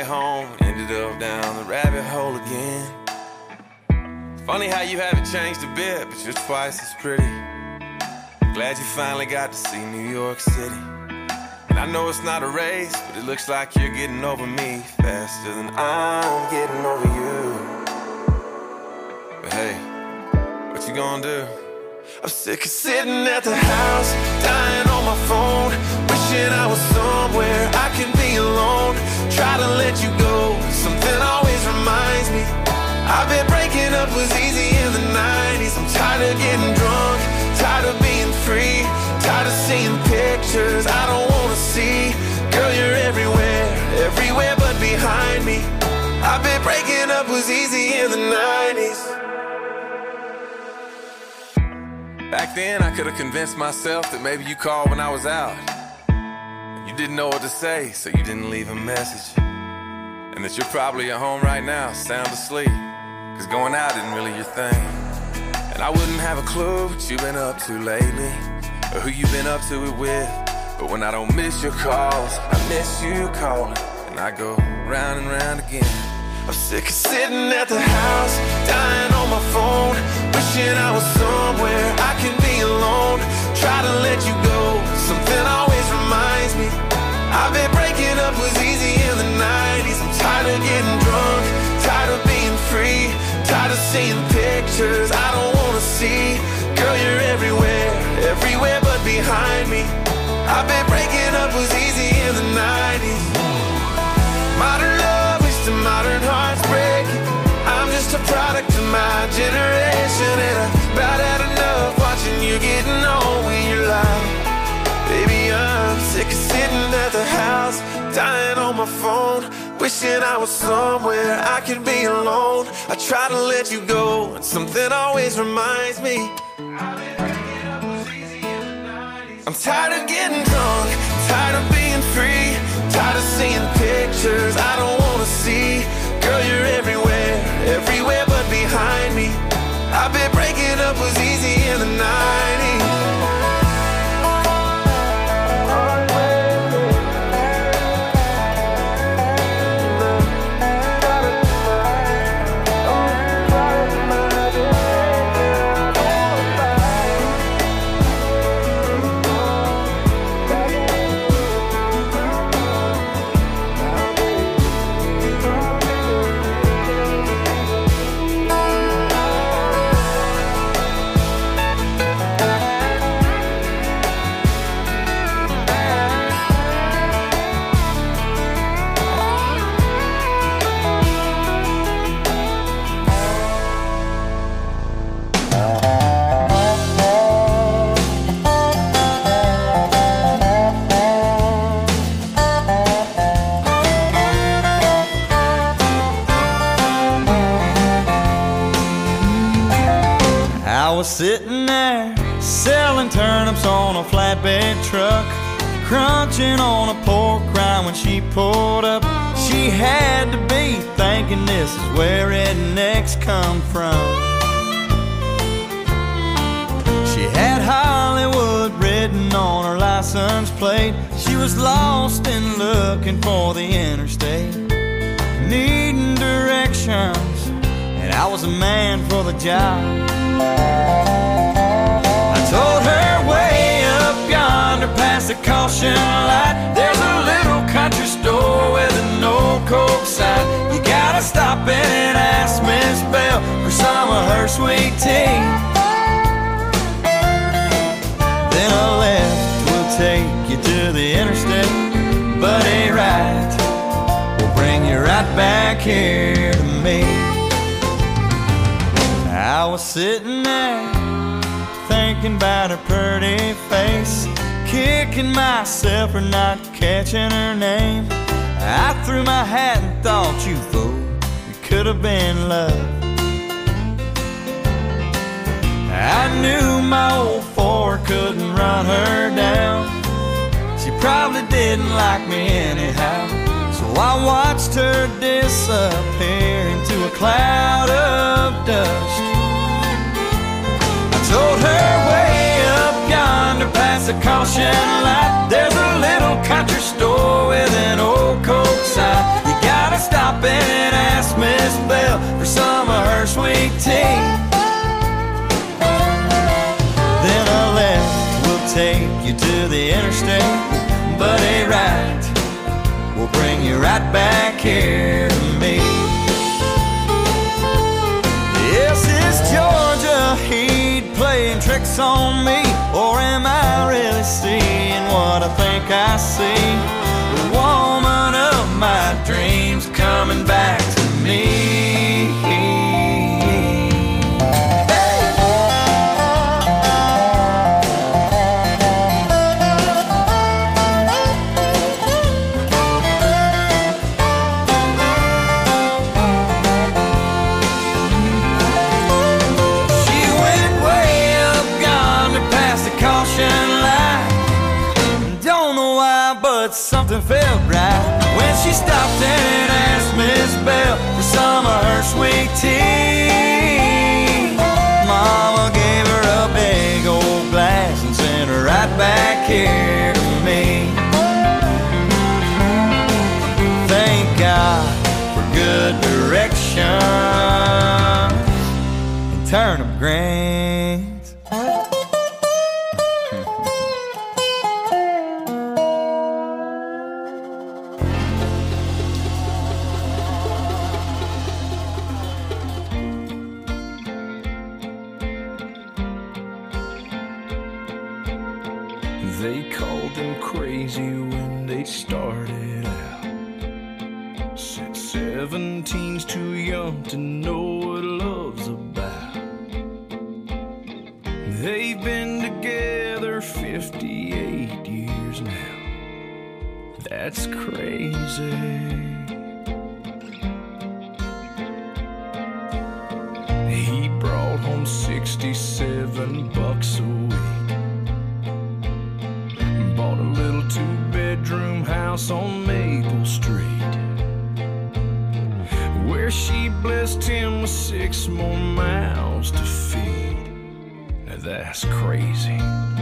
home, ended up down the rabbit hole again. It's funny how you haven't changed a bit, but you're twice as pretty. Glad you finally got to see New York City. And I know it's not a race, but it looks like you're getting over me faster than I'm getting over you. But hey, what you gonna do? I'm sick of sitting at the house, dying on my phone, wishing I was somewhere I can be alone. Try to let you go, something always reminds me I've been breaking up was easy in the 90s. I'm tired of getting drunk, tired of being free, tired of seeing pictures I don't wanna see. Girl, you're everywhere, everywhere but behind me. I've been breaking up was easy in the 90s. Back then I could've convinced myself that maybe you called when I was out. You didn't know what to say, so you didn't leave a message. And that you're probably at home right now, sound asleep, cause going out isn't really your thing. And I wouldn't have a clue what you've been up to lately, or who you've been up to it with. But when I don't miss your calls, I miss you calling, and I go round and round again. I'm sick of sitting at the house, dying on my phone, wishing I was somewhere I can be alone. Try to let you go, something always reminds me I've been breaking up was easy in the 90s. I'm tired of getting drunk, tired of being free, tired of seeing pictures I don't wanna see. Girl, you're everywhere, everywhere but behind me. I've been breaking up was easy in the 90s. Modern love is to modern hearts breaking. I'm just a product of my generation, and I've about had enough watching you getting on with your life. Baby, I'm sick of sitting at the house, dying on my phone, wishing I was somewhere I could be alone. I try to let you go, and something always reminds me I'm tired of getting drunk, tired of being free, tired of seeing pictures I don't wanna see. Girl, you're everywhere, everywhere but behind me. I've been breaking up was easy in the 90s. Sitting there, selling turnips on a flatbed truck, crunching on a pork rind when she pulled up. She had to be thinking this is where rednecks come from. She had Hollywood written on her license plate. She was lost and looking for the interstate, needing directions, and I was a man for the job. I told her way up yonder past the caution light, there's a little country store with an old Coke sign. You gotta stop in and ask Miss Bell for some of her sweet tea. Then a left will take you to the interstate, but a right will bring you right back here to me. I was sitting there thinking about her pretty face, kicking myself for not catching her name. I threw my hat and thought, you fool, it could have been love. I knew my old Ford couldn't run her down. She probably didn't like me anyhow, so I watched her disappear into a cloud of dust. Told her way up yonder past the caution light, there's a little country store with an old Coke sign. You gotta to the interstate, but a right will bring you right back here to me. Yes, it's Georgia Heat playing tricks on me, or am I really seeing what I think I see? The woman of my dreams coming back to me. Something felt right when she stopped and asked Miss Bell for some of her sweet tea. Mama gave her a big old glass and sent her right back here to me. Thank God for good direction and turnip greens. They called them crazy when they started out. Said 17's too young to know what love's about. They've been together 58 years now. That's crazy. He brought home $67 a week. Bought a little two-bedroom house on Maple Street, where she blessed him with 6 more mouths to feed. Now that's crazy.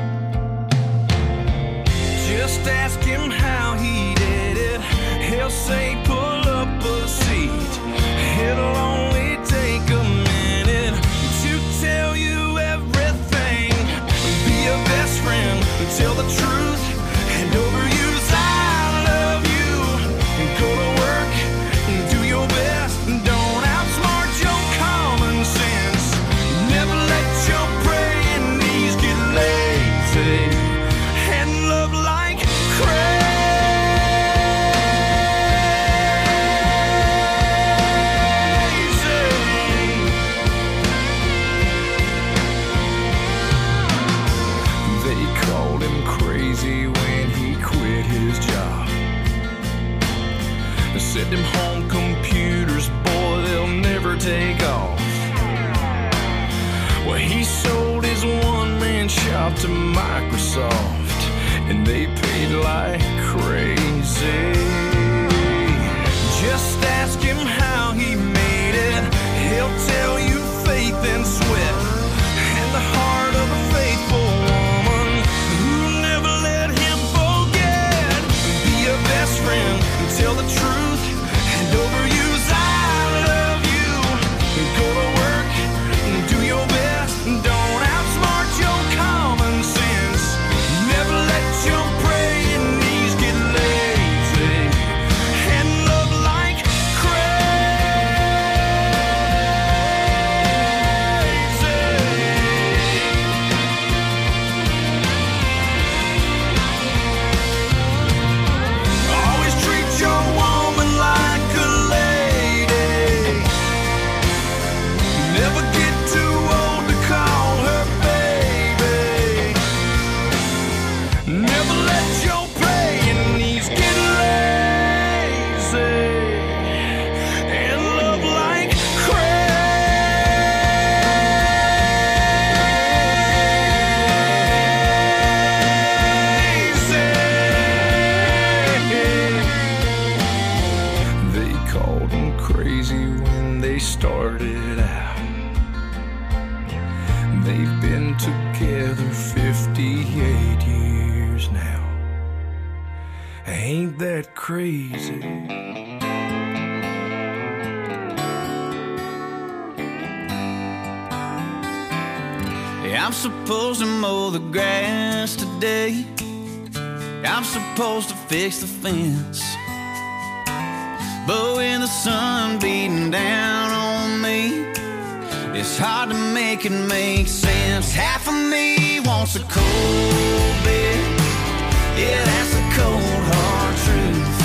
Just ask him how he did it. He'll say pull up a seat. It'll only take a minute to tell you everything. Be a best friend, tell the truth, and overuse I love you. Go to work, do your best, don't outsmart your common sense. Never let your praying knees get lazy, and love like crazy. They called him crazy when he quit his job. They said them home computers, boy, they'll never take off. Well, he sold his one-man shop to Microsoft, and they paid like crazy. Just ask him how he made it. He'll tell you faith and sweat, and the heart of a faithful woman who never let him forget. Be a best friend, tell the truth, and overuse I love you. Go to work, do your best, don't outsmart your common sense. Never let your praying knees get lazy, and love like always treat your woman like a lady. Never get too old to call her baby. Never let your praying knees get lazy, and love like crazy. They called him crazy when they started out. They've been together 58 years now. Ain't that crazy? Yeah, I'm supposed to mow the grass today. I'm supposed to fix the fence. But when the sun beating down on me, it's hard to make it make sense. Half of me wants a cold beer. Yeah, that's a cold, hard truth.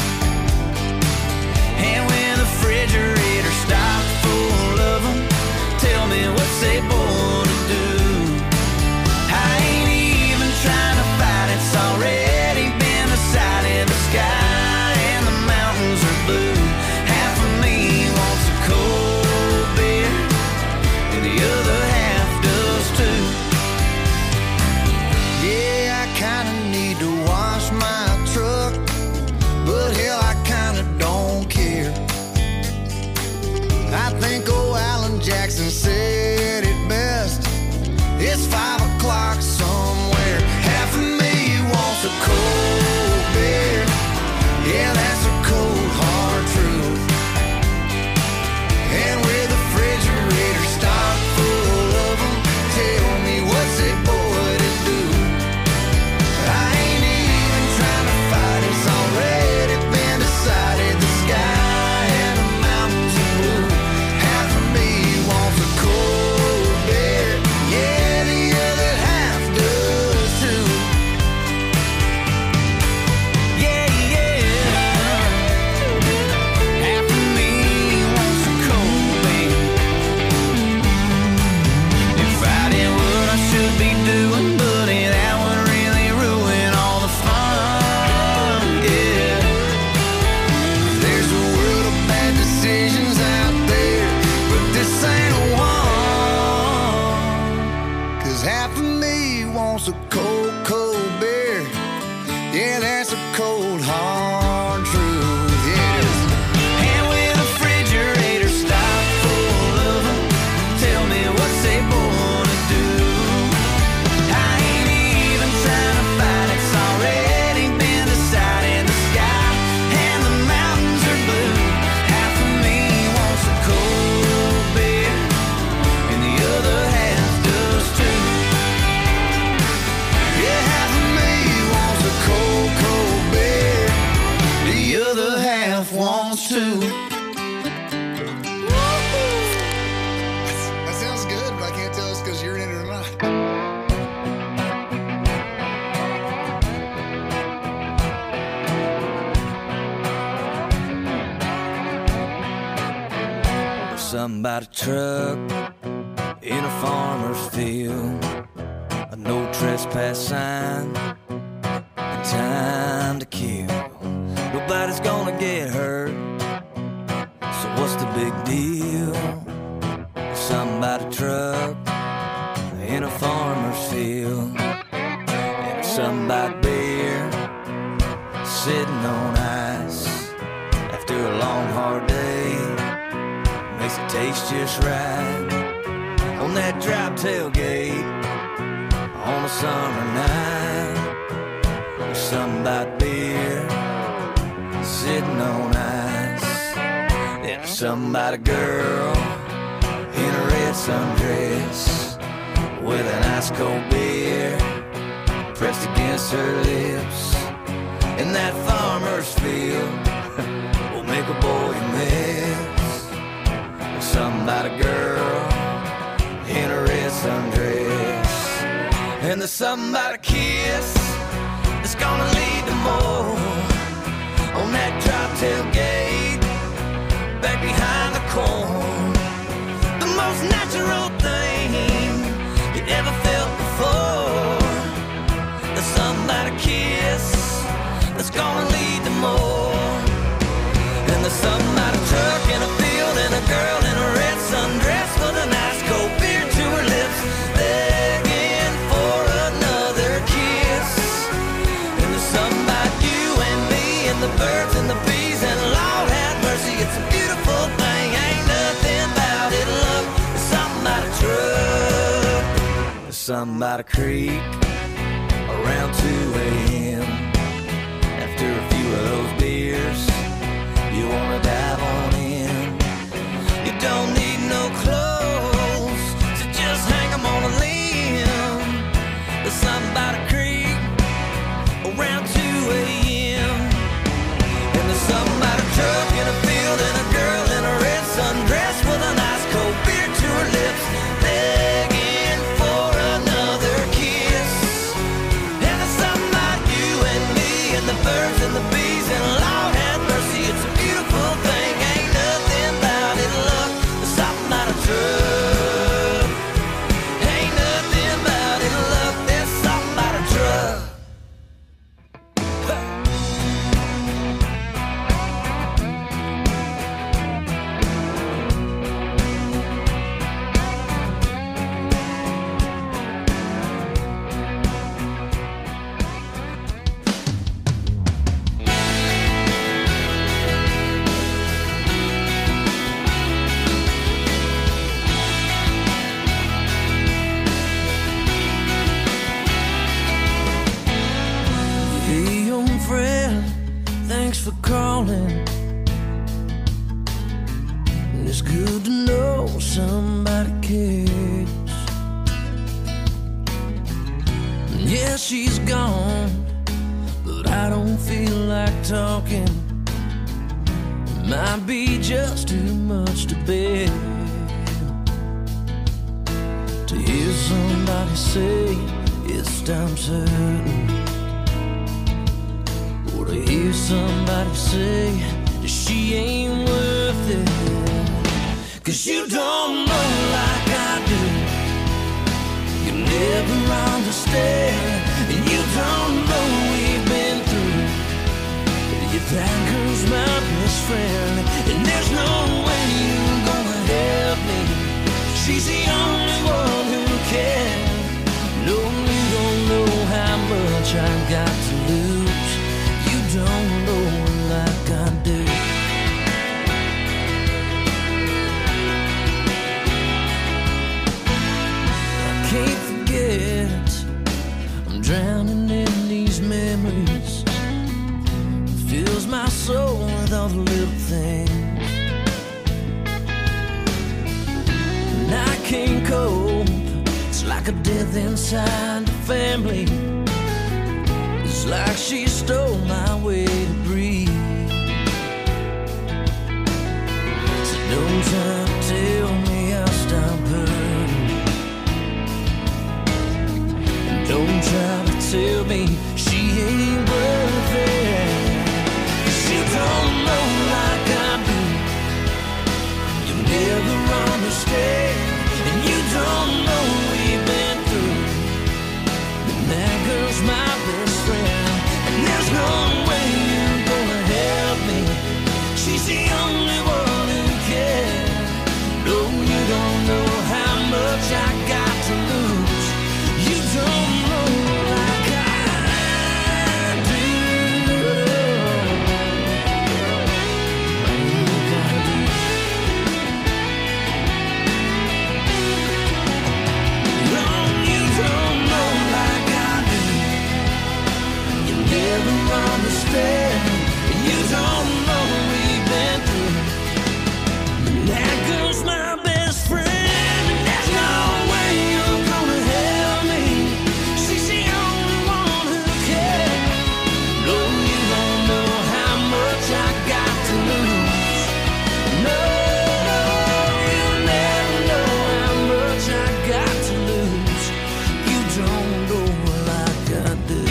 And when the refrigerator stops full of them, tell me what's they born to do. I ain't even trying to fight, it's already been decided. The sky and the mountains are blue. Half of me wants a cold beer, and the other half does too. Yeah, I kinda need to wash my truck, but hell, I kinda don't care. I think old Alan Jackson said it best. It's 5 o'clock somewhere. Half of me wants a cold beer. Yeah, that's a cold, hard truth. And with the refrigerator stocked full of them, tell me what's a boy to do. I ain't even trying to fight, it's already been decided. The sky and the mountains are blue. Half of me wants a cold beer. Yeah, the other half does too. Yeah, yeah. Half of me wants a cold beer. If I did what I should be doing, buddy, that would really ruin all the fun. Yeah. There's a world of bad decisions out there, but this ain't one. 'Cause half of me wants a cold, cold beer. Yeah, that's a cold, hard truth. Yeah. And when the refrigerator stopped full of them, tell me what's they born to do. I ain't even trying to fight, it's already been decided. The sky and the mountains are blue. Half of me wants a cold beer, and the other half does too. Yeah, half of me wants a cold, cold beer. The other half wants to. That sounds good, but I can't tell it's 'cause you're in it or not. Something about a truck in a farmer's field, a no trespass sign, and time to kill. Nobody's gonna get hurt, so what's the big deal? Something about a truck in a farmer's field, and something about beer sitting on ice after a long hard day. Makes it taste just right on that drop tailgate on a summer night. There's something about beer sitting on ice. There's something about a girl in a red sundress with an ice cold beer pressed against her lips. In that farmer's field will make a boy miss. Something about a girl in a red sundress, and there's something about a kiss that's gonna lead to more on that drop tailgate back behind the corn. The most natural thing you ever felt before. There's something about a kiss that's gonna lead to more. And there's something about a truck in a field and a girl in a red sundress with a nice cold beer to her lips, begging for another kiss. And there's something about you and me and the birds and the bees, and Lord have mercy, it's a beautiful thing. Ain't nothing about it, love. There's something about a truck. There's something about a creek around 2 a.m. After a few of those beers, you wanna dive on in. You don't need no clothes, so just hang 'em on a limb. There's something about a creek around 2 for calling. And it's good to know somebody cares. And yeah, she's gone, but I don't feel like talking. It might be just too much to bear. To hear somebody say it's time certain, or to hear somebody say that she ain't worth it. 'Cause you don't know like I do, you never understand, and you don't know we've been through. If that girl's my best friend, and there's no way you're gonna help me. She's the only one who can. No, you don't know how much I got to lose. You don't know like I do. I can't forget, I'm drowning in these memories. It fills my soul with all the little things. And I can't cope, it's like a death inside the family. It's like she stole my way to breathe. So don't try to tell me I'll stop hurting, and don't try to tell me she ain't worth it. 'Cause you don't know like I do, you never understand, and you don't know we've been through. And that girl's my best friend, and there's no way you're gonna help me. She's the only one who can. No, you don't know how much I got to lose. You don't know like I do. Like I do. No, you don't know like I do. You never understand, and you don't know we've been through. And that girl's my best friend, and there's no way you're gonna help me. She's the only one who can. No, you don't know how much I got to lose. No, you never know how much I got to lose. You don't know like I do.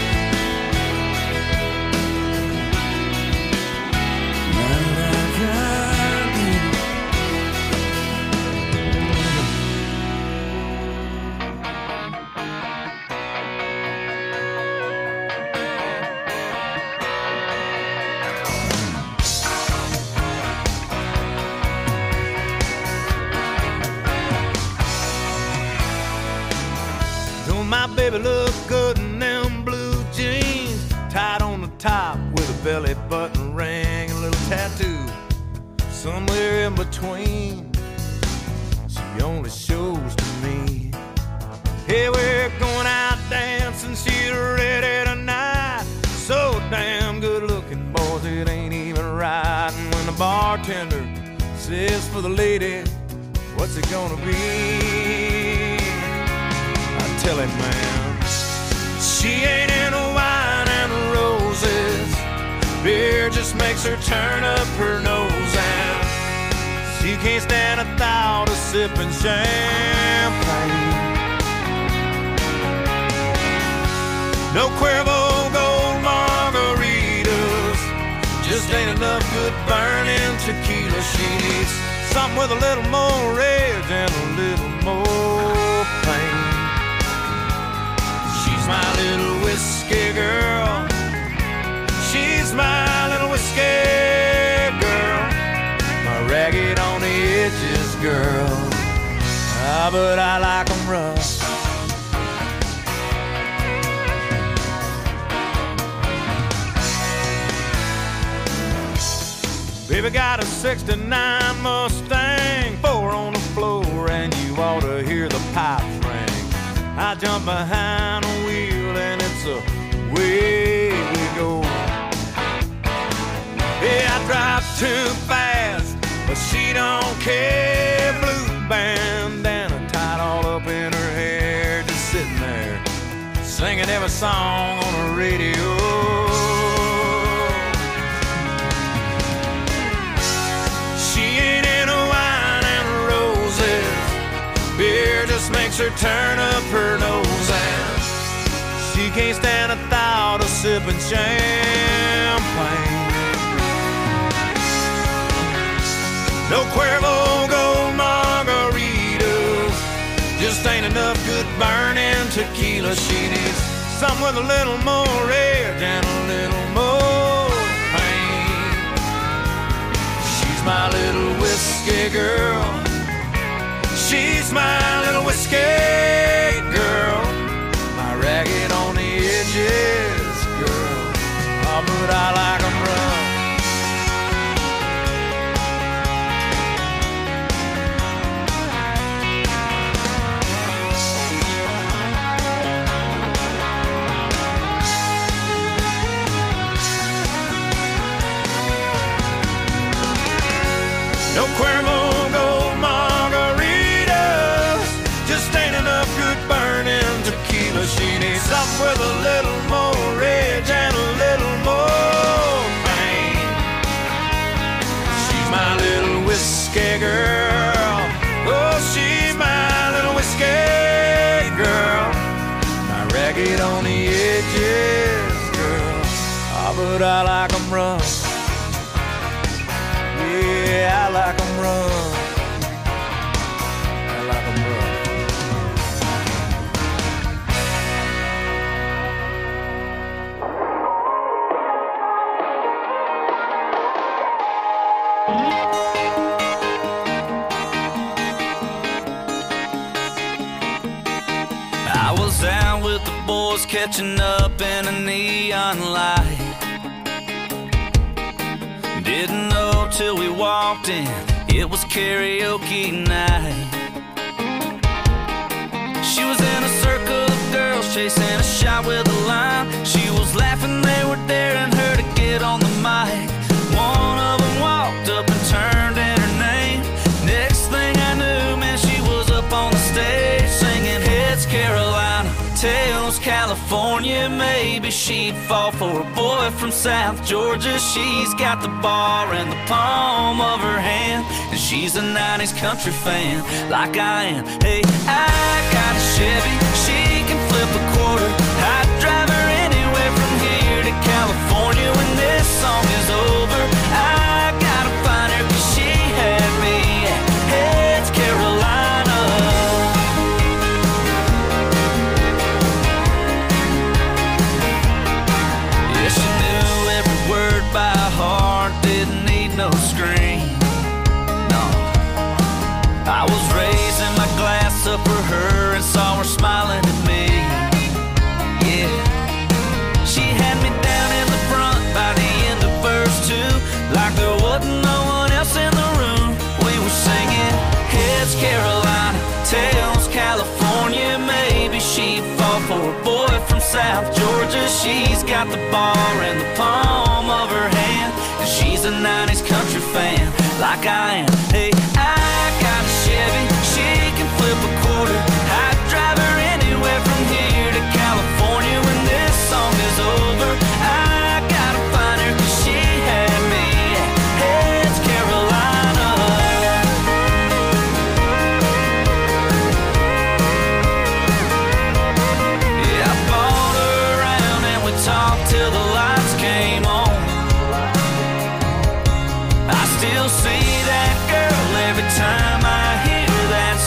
Not like I do. Don't my baby look good in them blue jeans, tied on the top with a belly button ring, a little tattoo somewhere in between. She only shows to me. Hey, we're going out dancing, she's ready tonight. So damn good looking, boys, it ain't even right. And when the bartender says for the lady, what's it gonna be? I tell him, man, she ain't into wine and roses. Beer just makes her turn up her nose, and she can't stand a thought of sipping champagne. No Cuervo Gold margaritas, just ain't enough good burning tequila. She needs something with a little more rage and a little more pain. She's my little whiskey girl. She's my little whiskey girl. My ragged on the edges girl. Ah, but I like 'em rough. Baby got a 69 Mustang, 4 on the floor, and you ought to hear the pipes ring. I jump behind a wheel and it's away we go. too fast, but she don't care. Blue bandana tied all up in her hair, just sitting there singing every song on the radio. She ain't into wine and roses, beer just makes her turn up her nose, and she can't stand the thought of sipping champagne. No Cuervo Gold margaritas, just ain't enough good burning tequila. She needs something with a little more edge and a little more pain. She's my little whiskey girl. She's my little whiskey girl. My ragged on the edges girl. Oh, but I like 'em rough. No Cuervo Gold margaritas, just ain't enough good burning tequila. She needs something with a little more edge and a little more pain. She's my little whiskey girl. Oh, she's my little whiskey girl. My ragged on the edges girl. Oh, but I like 'em rough. Yeah, I like 'em rough. I like 'em rough. I was out with the boys catching up in a neon light. Didn't know till we walked in, it was karaoke night. She was in a circle of girls chasing a shot with a line. She was laughing, they were daring her to get on the mic. One of them walked up and turned in her name. Next thing I knew, man, she was up on the stage singing Heads Carolina, Tails California. Maybe she'd fall for a boy from South Georgia. She's got the bar in the palm of her hand, and she's a 90s country fan like I am. Hey, I got a Chevy, she can flip a quarter. I'd drive her anywhere from here to California. When this song is over, I gotta find her, 'cause she had me at Heads Carolina. Yeah, she knew every word by heart, didn't need no screen. No, I was raising my glass up for her and saw her smiling at me. Yeah, she had me down in the front by the end of verse 2, like there wasn't no one else in the room. We were singing Heads Carolina, Tails California. Maybe she'd fall for a boy from South Georgia. She's got the bar in the palm of her hand, and she's a 90s country fan like I am. Hey, I got a Chevy, she can flip a quarter. I'd drive her anywhere from here to California. When this song is over, I gotta find her, 'cause she had me at Heads Carolina. Yeah, I bought her around and we talked till the lights came on. I still see that girl every time I hear that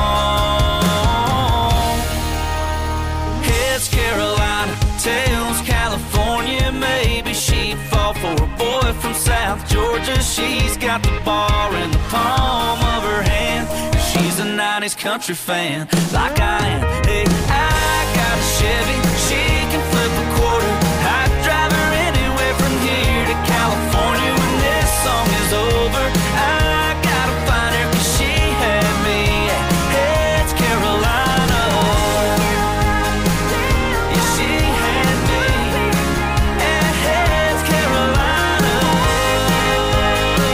song. Heads Carolina, Tails California. Maybe she'd fall for a boy from South Georgia. She's got the bar in the palm of her hand, and she's a 90s country fan like I am. Hey, I got a Chevy, she can flip a quarter. I'd drive her anywhere from here to California. When this song is over, I gotta find her, 'cause she had me at Heads Carolina. Yeah, she had me at Heads Carolina.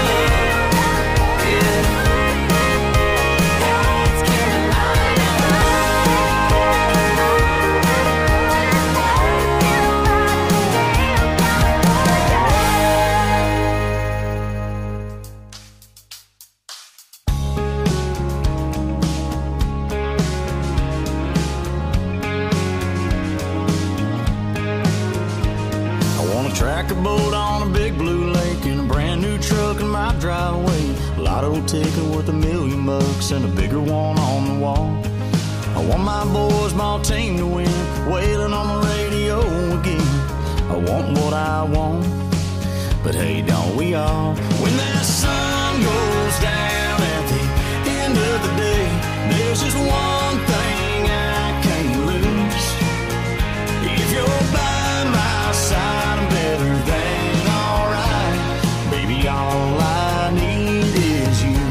lotto ticket worth $1,000,000 and a bigger one on the wall. I want my boys' ball team to win, wailing on the radio again. I want what I want, but hey, don't we all? When that sun goes down at the end of the day, there's just one thing I can't lose. If you're by my side, I'm better than alright. Baby, all I need is you.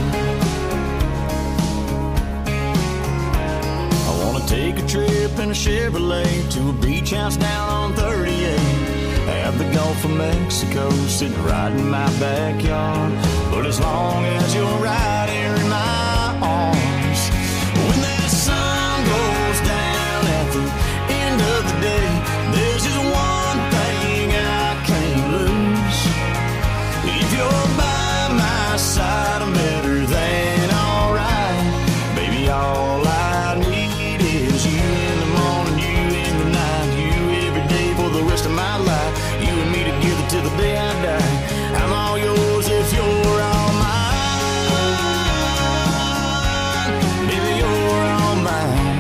I wanna take a trip in a Chevrolet to a beach house down on 38. Have the Gulf of Mexico sitting right in my backyard. But as long as you're right here in my arms, when that sun goes down at the end of the day, there's just one thing I can't lose. If you're by my side, I'm better than alright. Baby, all I need is you in the morning, you in the night, you every day for the rest of my life. You and me together till the day I die. I'm all yours if you're all mine. Baby, you're all mine.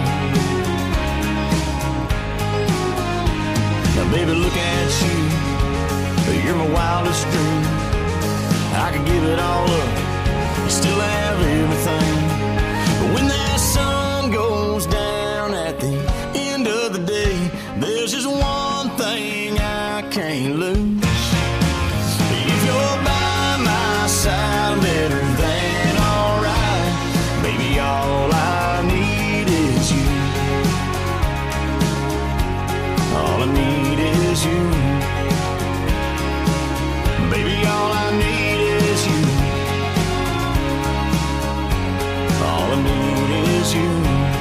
Now, baby, look at you. You're my wildest dream. I could give it all up, still have everything. But when that sun goes down at the end of the day, there's just one thing I can't lose. If you're by my side, I'm better than alright. Baby, all I need is you. All I need is you. Baby, all I need is you. All I need is you.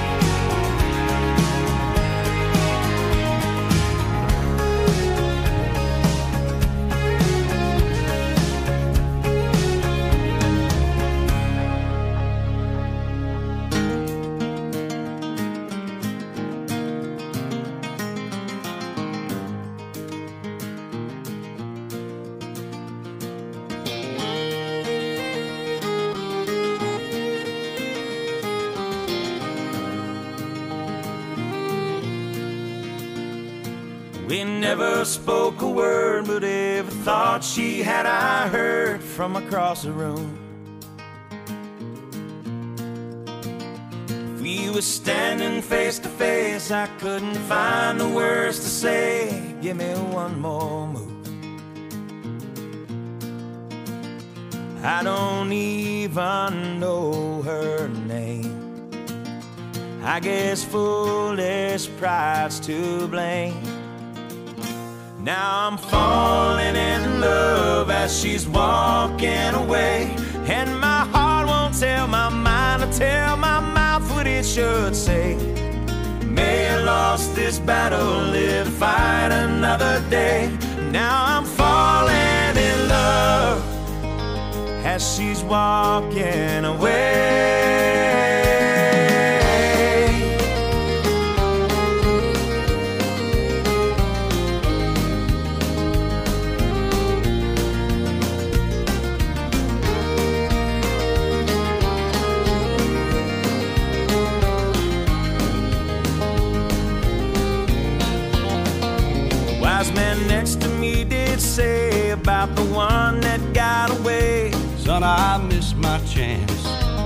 We never spoke a word, but every thought she had I heard from across the room. If we were standing face to face, I couldn't find the words to say. Give me one more move. I don't even know her name. I guess foolish pride's to blame. Now I'm falling in love as she's walking away, and my heart won't tell my mind to tell my mouth what it should say. May I lost this battle, live to fight another day. Now I'm falling in love as she's walking away. Man next to me did say about the one that got away, son, I missed my chance.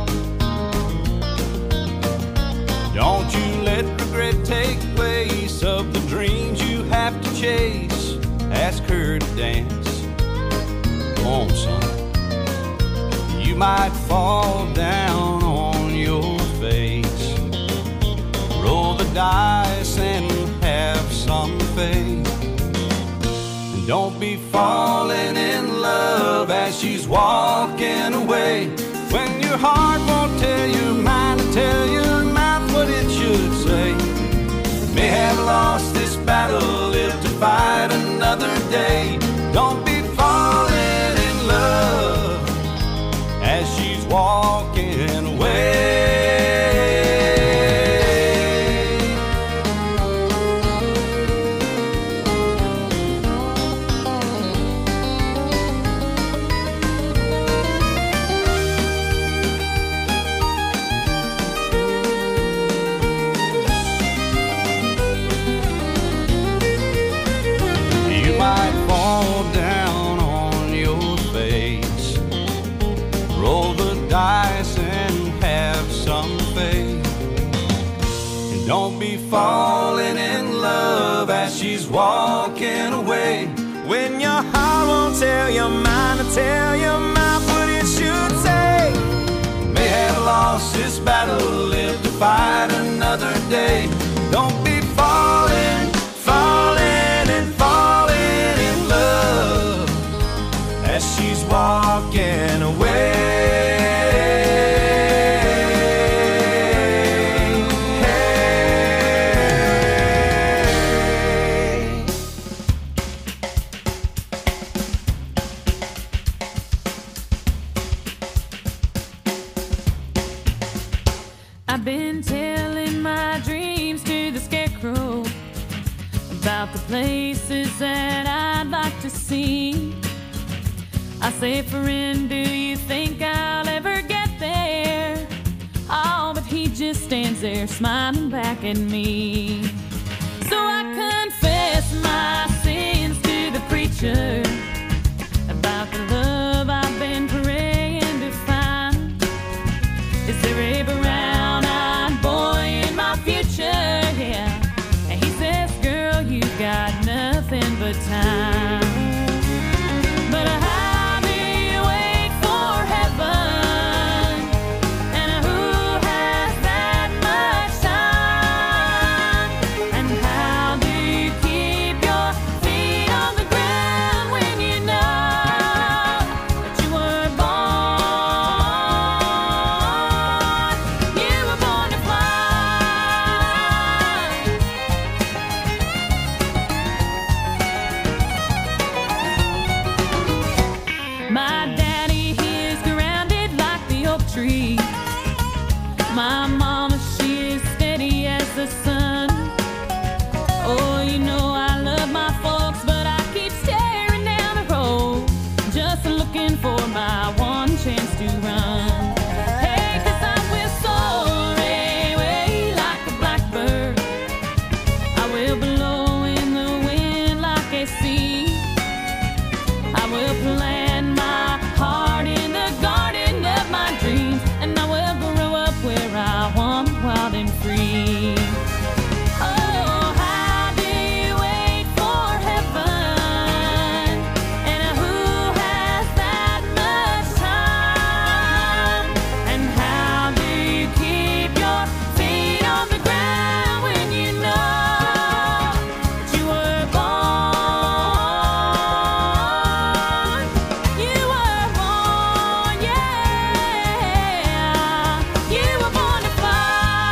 Don't you let regret take place of the dreams you have to chase. Ask her to dance. Come on, son. You might fall down on your face. Roll the dice and have some faith. Don't be falling in love as she's walking away, when your heart won't tell your mind to tell your mouth what it should say. May have lost this battle, live to fight another day. Don't be falling in love as she's walking away. dice and have some faith. And don't be falling in love as she's walking away. When your heart won't tell your mind to tell your mouth what it should say. May have lost this battle, live to fight another day. Don't be falling in love as she's walking away. I've been telling my dreams to the scarecrow about the places that I'd like to see. I say, friend, do you think I'll ever get there? Oh, but he just stands there smiling back at me. So I confess my sins to the preacher about the love I've been praying to find. Is there a brown-eyed boy in my future? Yeah. And he says, girl, you got nothing but time. But how do you wait for heaven? And who has that much time? And how do you keep your feet on the ground when you know that you were born? You were born to fly. My daddy, he is grounded like the oak tree. My mama, she is steady as the sun. Oh, you know I love my folks, but I keep staring down the road, just looking for my one chance to run. Hey, 'cause I will soar away like a blackbird. I will blow in the wind like a sea. I will plant my heart in the garden of my dreams, and I will grow up where I want, wild and free. Oh, how do you wait for heaven? And who has that much time? And how do you keep your feet on the ground when you know that you were born? You were born, yeah. You were born to fly.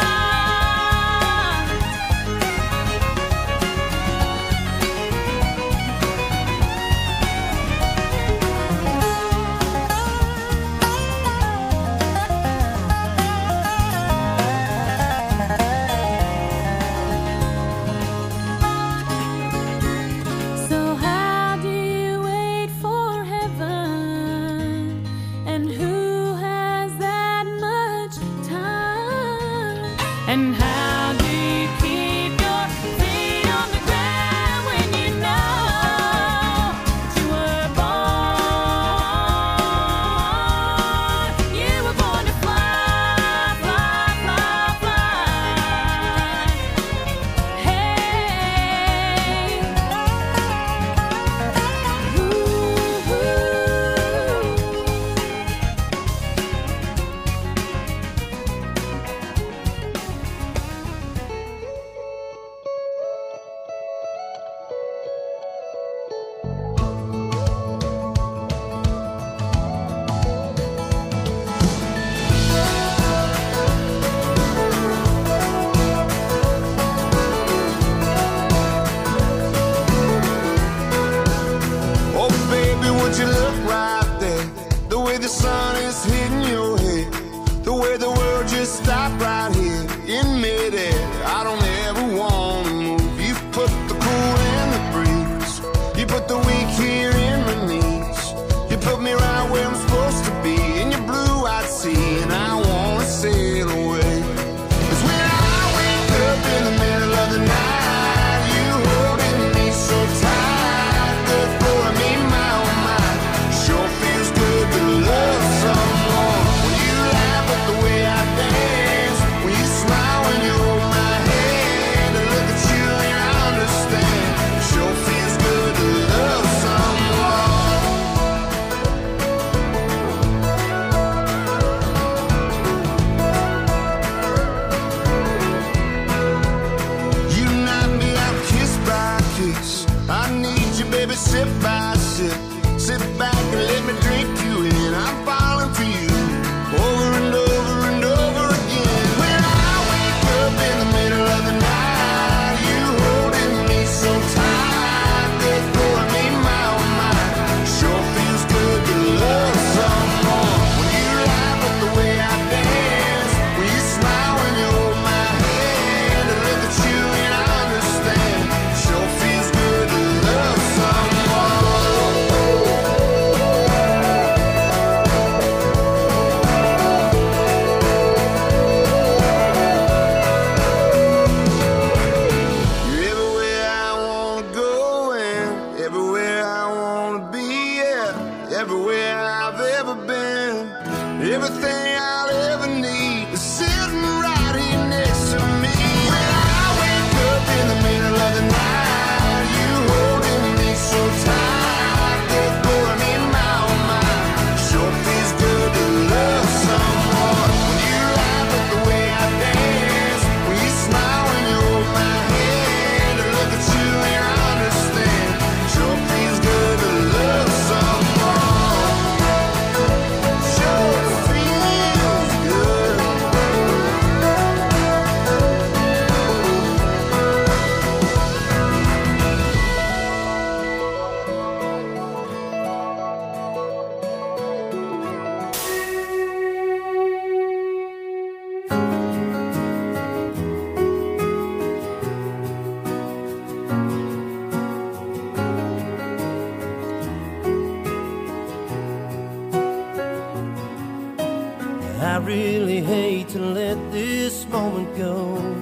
So how do you wait for heaven? And who has that much time? And how do you keep your feet on the ground when you know that you were born? You were born to fly, fly, fly, fly. Hey. Everything I'll ever need is sitting right here next to me. When I wake up in the middle of the night, you holding me so tight, they're blowing in my mind. Sure feels good to love someone. When you laugh at the way I dance, when you smile when you hold my hand, and look at you and I understand. Sure feels good to love someone. I really hate to let this moment go.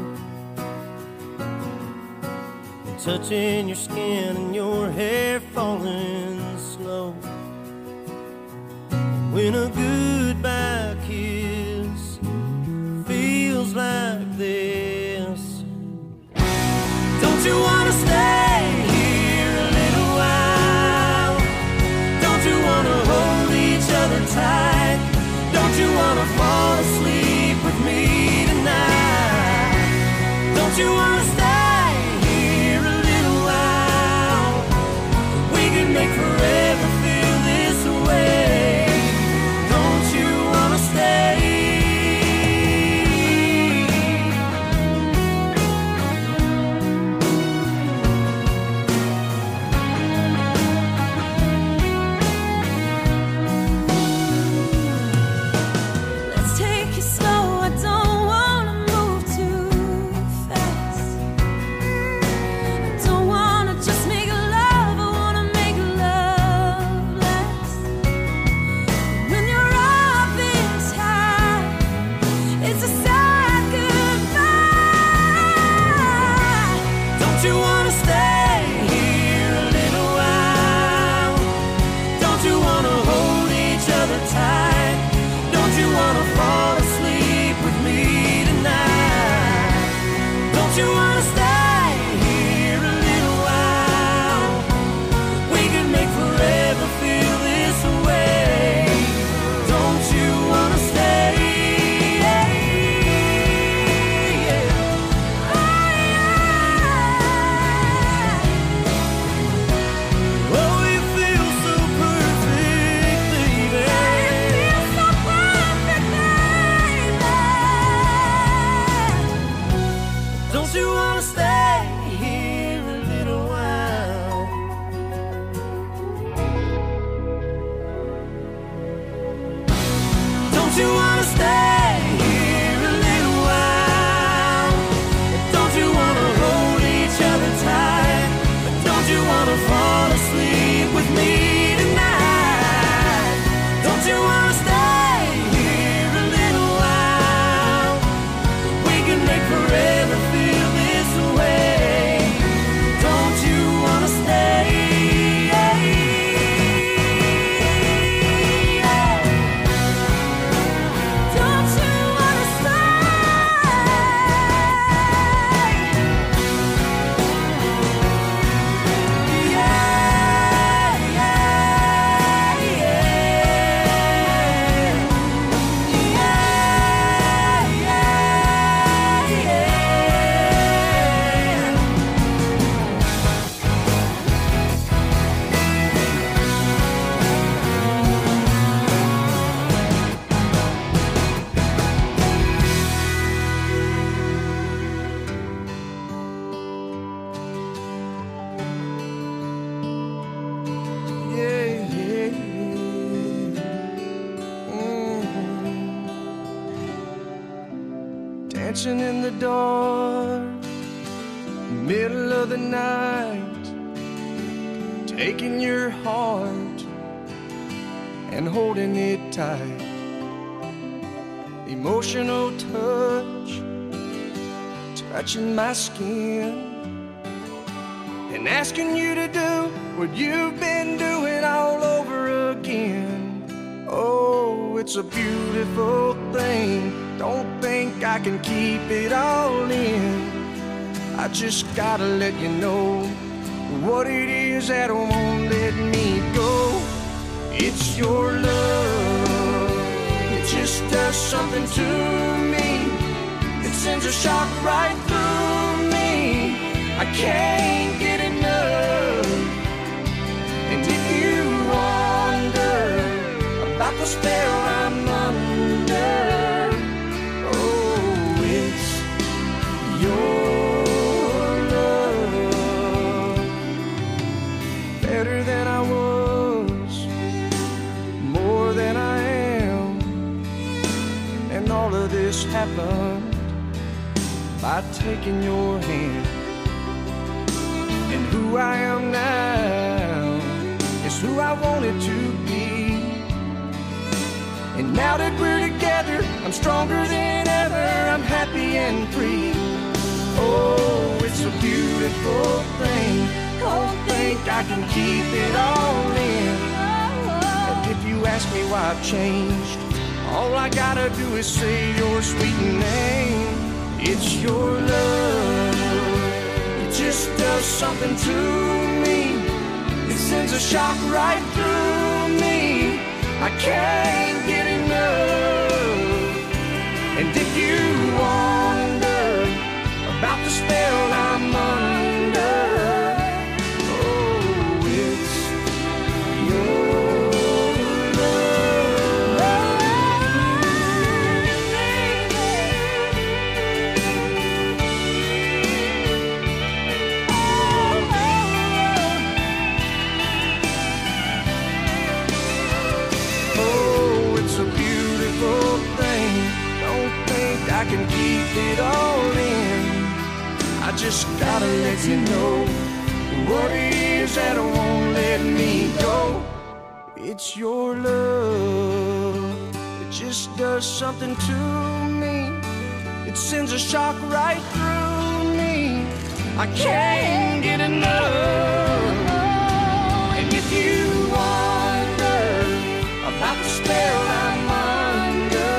Touching your skin and your hair falling slow. When a goodbye kiss feels like this. Don't you wanna stay here a little while? Don't you wanna hold each other tight? Don't you wanna fall asleep with me tonight? Don't you wanna stay here a little while? We can make forever feel this way. Don't you wanna stay? Dancing in the dark, middle of the night, taking your heart and holding it tight. Emotional touch, touching my skin, and asking you to do what you've been doing all over again. Oh, it's a beautiful thing. Don't think I can keep it all in. I just gotta let you know what it is that won't let me go. It's your love. It just does something to me. It sends a shock right through me. I can't get enough. And if you wonder about the spell I'm under, oh, it's your love. Better than I was, more than I am. And all of this happened by taking your hand. And who I am now is who I wanted to be. And now that we're together, I'm stronger than ever. I'm happy and free. Oh, it's a beautiful thing. Don't think I can keep it all in. And if you ask me why I've changed, all I gotta do is say your sweet name. It's your love. It just does something to me. It sends a shock right through me. I can't get enough. And if you wonder about the spell I'm under, oh, it's your I can keep it all in. I just gotta let you know what it is that won't let me go. It's your love. It just does something to me. It sends a shock right through me. I can't get enough. And if you wonder about the spell I'm under,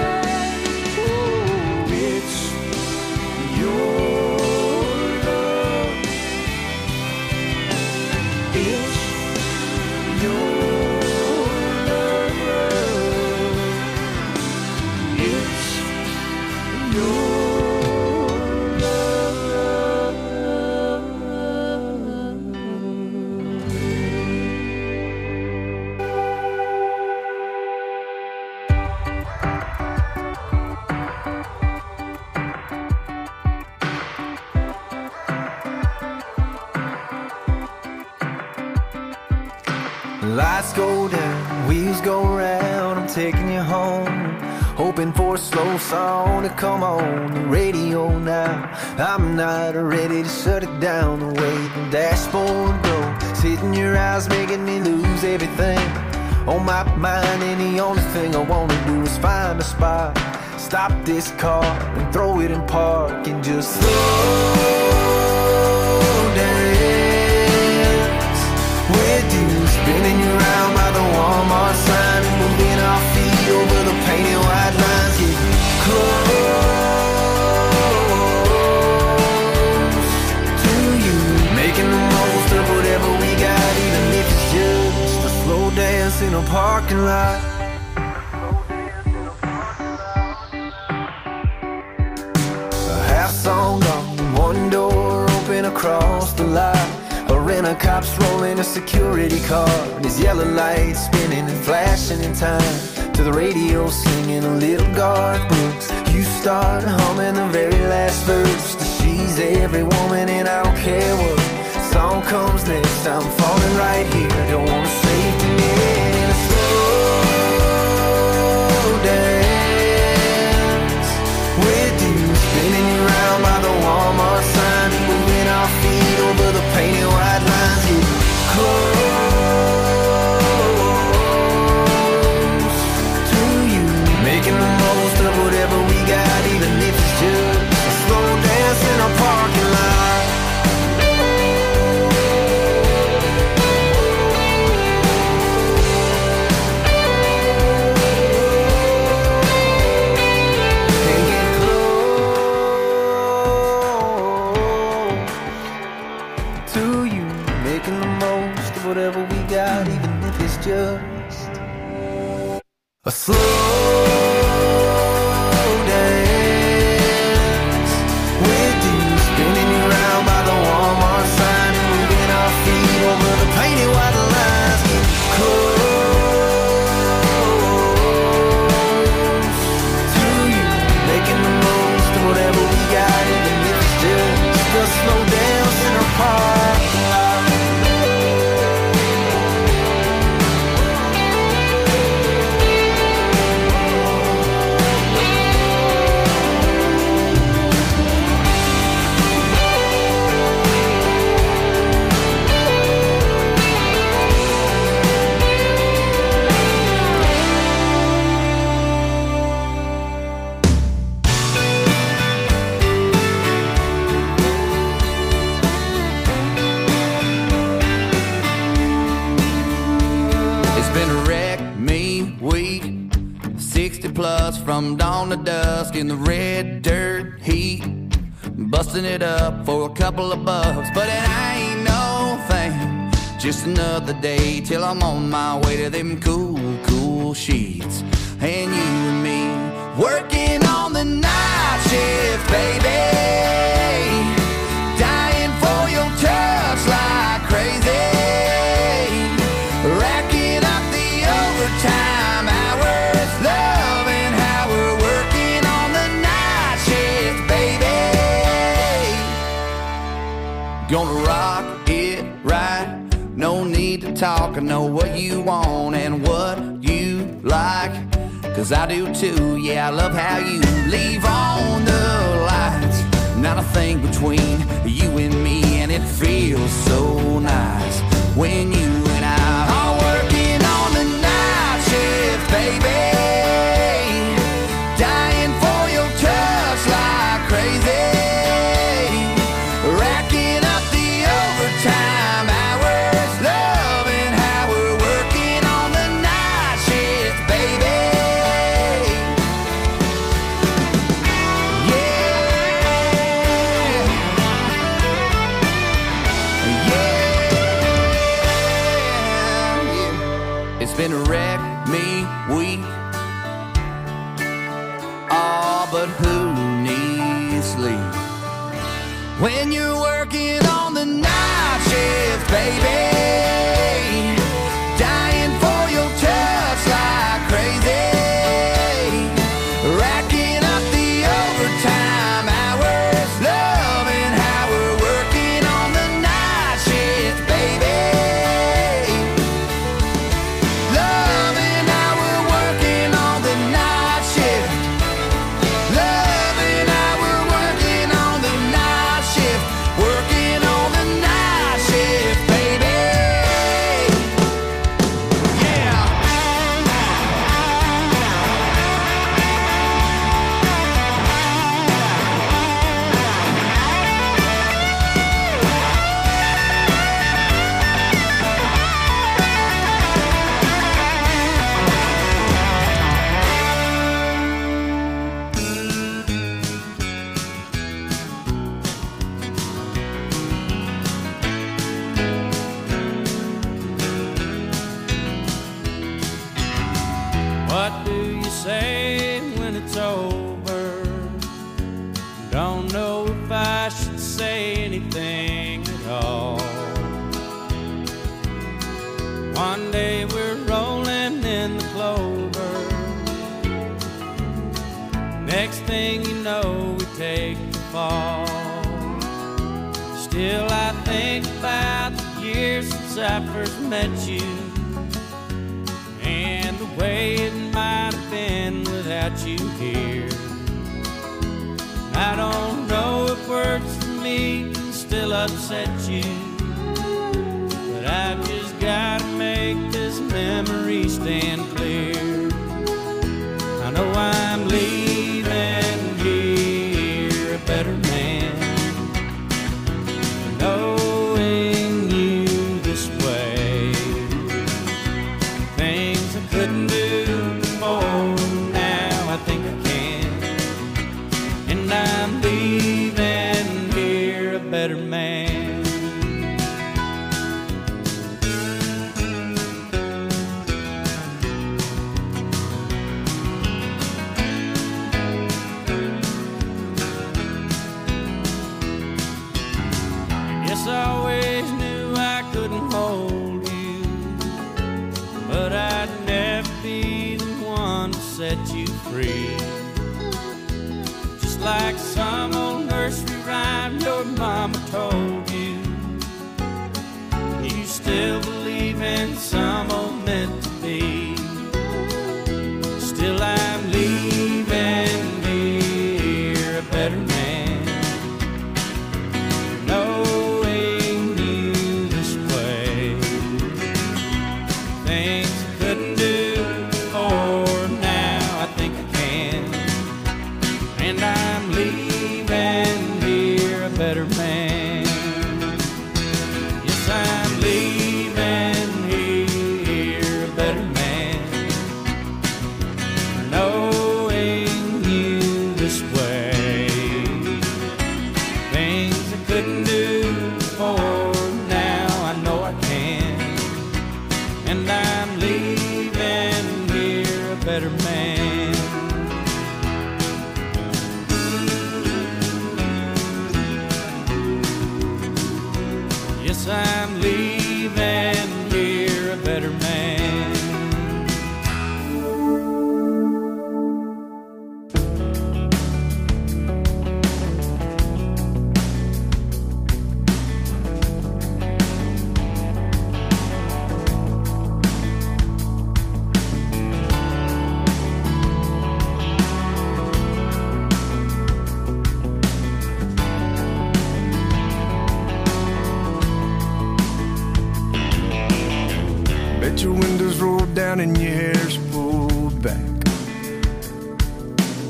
lights go down, wheels go round, I'm taking you home. Hoping for a slow song to come on the radio now. I'm not ready to shut it down the way the dashboard goes. Hitting your eyes, making me lose everything on my mind. And the only thing I wanna do is find a spot, stop this car and throw it in park and just slow dance with you. Spinning you around by the Walmart sign and moving our feet over the painted white lines. Get close to you, making the most of whatever we got, even if it's just a slow dance in a parking lot. A half song gone, one door open across the lot. A cop's rolling a security car, and his yellow lights spinning and flashing in time to the radio singing a little Garth Brooks. You start humming the very last verse. She's every woman and I don't care what song comes next. I'm falling right here, I don't wanna save to end. A slow dance with you, spinning you around by the Walmart sign and moving our feet over the painted white lines. Get close to you, making the most of whatever we got, even if it's just a slow dance in a parking lot. from dawn to dusk in the red dirt heat, busting it up for a couple of bucks. But it ain't no thing, just another day till I'm on my way to them cool, cool sheets. And you and me working on the night shift, baby, dying for your touch like crazy, racking up the overtime hours, loving how we're working on the night shift, baby. Gonna rock it right, no need to talk. I know what you want and what you like, 'cause I do too, yeah, I love how you leave on the lights. Not a thing between you and me, and it feels so nice when you and I are working on the night shift, baby, dying for your touch like crazy, racking up the overtime hours, loving how we're working on the night shift, baby. It's been a wreck me week. Oh, but who needs sleep when you're working on the night shift, baby, dying for your touch like crazy, racking up the overtime hours, loving how we're working on the night shift, baby. Loving how we're working on the night shift. Loving how we're working on the night shift. Working on the night shift, baby. Yeah. What do you say when it's over? Don't know if I should say anything at all. One day we're rolling in the clover. Next thing you know, we take the fall. Still I think about the years since I first met you, and the way it might have been without you here. I don't know if words for me can still upset you, but I've just gotta make this memory stand clear. I know I'm leaving here a better man, knowing you this way. Things I couldn't do before, now I think I can. And I'm leaving here a better man. Guess I always knew I couldn't hold you, but I'd never be the one to set you free. Just like some old nursery rhyme your mama told you, you still believe in some old meant to be. Still I'm leaving here a better man, knowing you this way. Things I couldn't do before, now I think I can. And I'm leaving here a better man. Yes, I'm leaving here a better man, knowing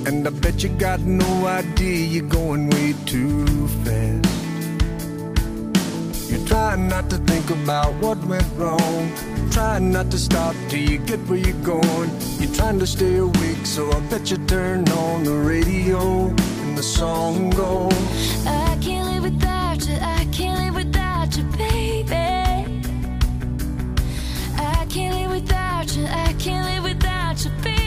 And I bet you got no idea you're going way too fast. You're trying not to think about what went wrong, trying not to stop till you get where you're going. You're trying to stay awake, so I bet you turn on the radio and the song goes, I can't live without you, I can't live without you, baby. I can't live without you, I can't live without you, baby.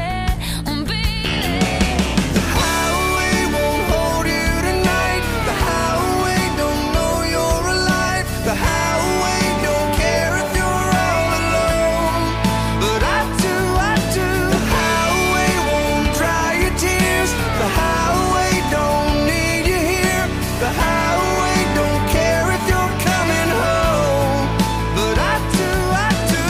the highway won't hold you tonight. The highway don't know you're alive. The highway don't care if you're all alone. But I do, I do. The highway won't dry your tears. The highway don't need you here. The highway don't care if you're coming home. But I do, I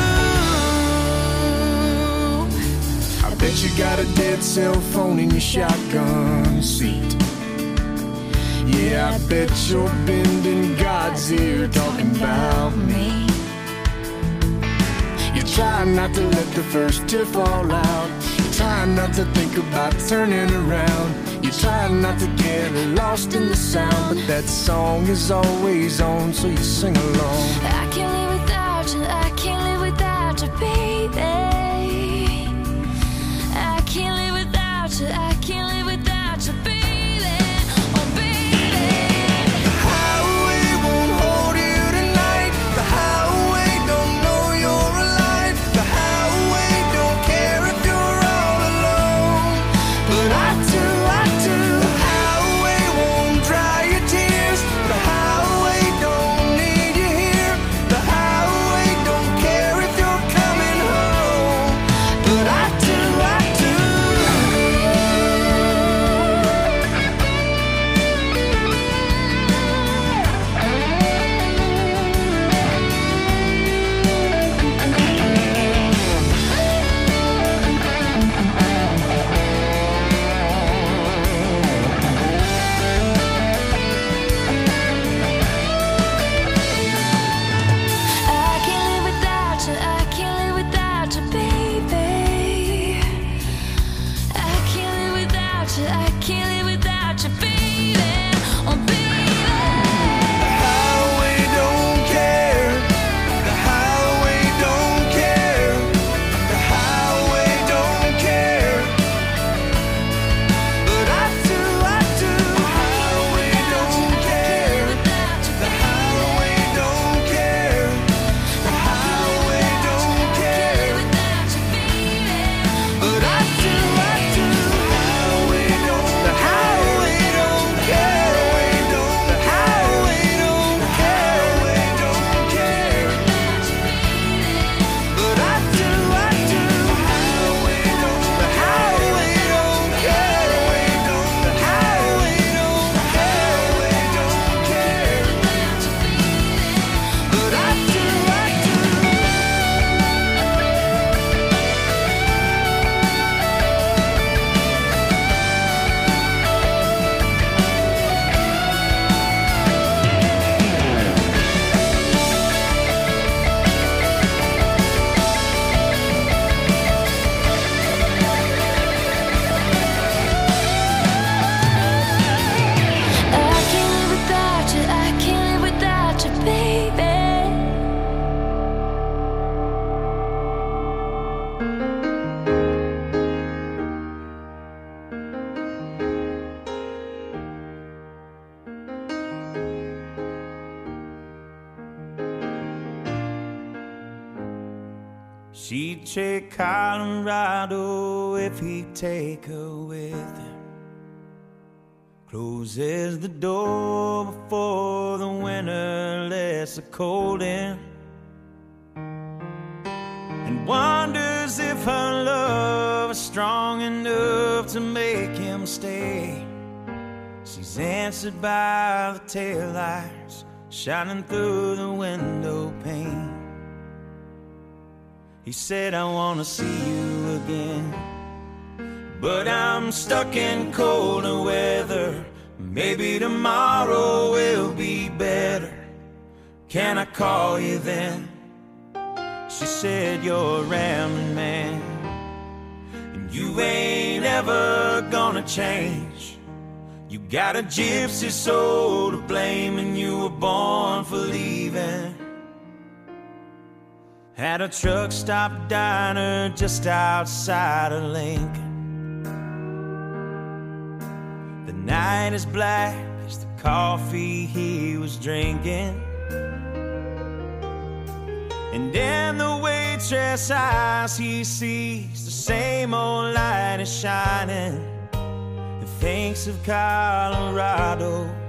do. I bet you got a dead cell phone in your shotgun seat. Yeah, I bet you're bending God's ear talking about me. You're trying not to let the first tear fall out. You're trying not to think about turning around. You're trying not to get lost in the sound. But that song is always on, so you sing along. I can't live without you, I can't live without you, baby. I can't live without you, I can't live without you, baby. Oh, baby. The highway won't hold you tonight. The highway don't know you're alive. The highway don't care if you're all alone. But I do, I do. The highway won't dry your tears. The highway don't need you here. The highway don't care if you're coming home. But I do, I do. I can't live without you, I can't live without you, baby. I can't live without you, I can't live without you, baby. Oh, baby. The highway don't care. The highway don't care. The highway don't care. But I do, I do. The highway don't care. The highway don't care. The highway don't care. But I do, I do. The highway don't. The highway don't care. The highway don't care. Don't care. But I do, I do. The highway don't. The highway don't care. The highway don't care. Don't care. But I do, I do. I can't live without you, I can't live without you, baby. She'd take Colorado if he'd take her with him. Closes the door before the winter lets the cold in, and wonders if her love is strong enough to make him stay. She's answered by the taillights shining through the window pane. He said, I wanna see you again, but I'm stuck in colder weather. Maybe tomorrow will be better. Can I call you then? She said, you're a rambling man, and You ain't ever gonna change. You got a gypsy soul to blame, and you were born for leaving. At a truck stop diner just outside of Lincoln. The night is black as the coffee he was drinking, and in the waitress' eyes he sees the same old light is shining, and thinks of Colorado